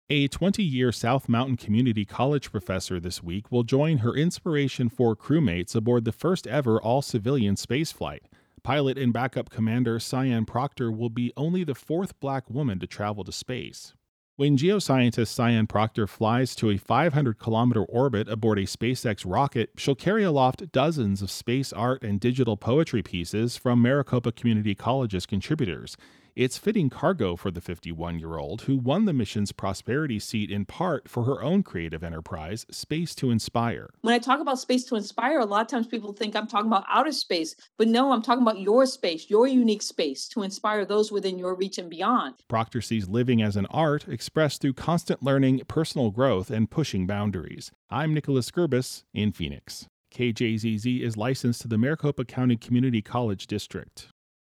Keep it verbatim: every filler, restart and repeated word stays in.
A twenty-year South Mountain Community College professor this week will join her Inspiration four crewmates aboard the first ever all-civilian spaceflight. Pilot and backup commander Cyan Proctor will be only the fourth black woman to travel to space. When geoscientist Cyan Proctor flies to a five hundred kilometer orbit aboard a SpaceX rocket, she'll carry aloft dozens of space art and digital poetry pieces from Maricopa Community College's contributors. It's fitting cargo for the fifty-one-year-old, who won the mission's prosperity seat in part for her own creative enterprise, Space to Inspire. When I talk about Space to Inspire, a lot of times people think I'm talking about outer space, but no, I'm talking about your space, your unique space, to inspire those within your reach and beyond. Proctor sees living as an art expressed through constant learning, personal growth, and pushing boundaries. I'm Nicholas Gerbis in Phoenix. K J Z Z is licensed to the Maricopa County Community College District.